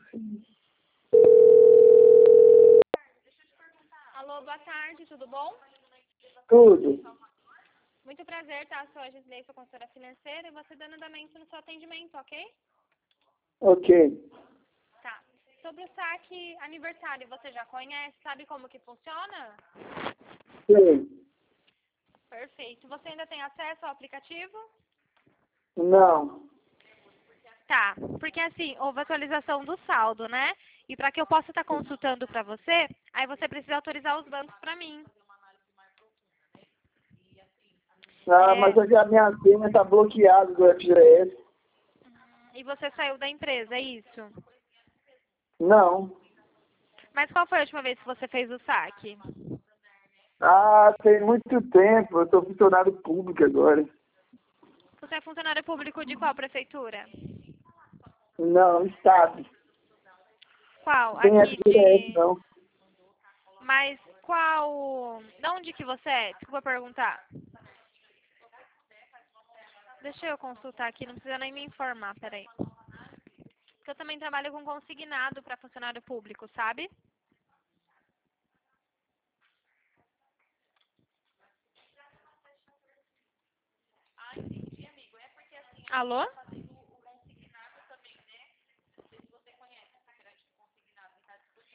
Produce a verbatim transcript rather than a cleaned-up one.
Alô, boa tarde, tudo bom? Tudo. Muito prazer, tá? Sou a Gisley, sou consultora financeira e você dando andamento no seu atendimento, ok? Ok. Tá. Sobre o saque aniversário, você já conhece? Sabe como que funciona? Sei. Perfeito. Você ainda tem acesso ao aplicativo? Não. Tá, porque assim, houve atualização do saldo, né? E para que eu possa estar consultando para você, aí você precisa autorizar os bancos para mim. Ah, É, mas hoje a minha senha está bloqueada do F G S. e você saiu da empresa, é isso? Não. Mas qual foi a última vez que você fez o saque? Ah, tem muito tempo. Eu sou funcionário público agora. Você é funcionário público de qual prefeitura? Não, Estado. Qual? Não tem Aqui F G S, de... não. Mas qual... De onde que você é? Desculpa perguntar. Deixa eu consultar aqui, não precisa nem me informar, peraí. Porque eu também trabalho com consignado para funcionário público, sabe? Alô?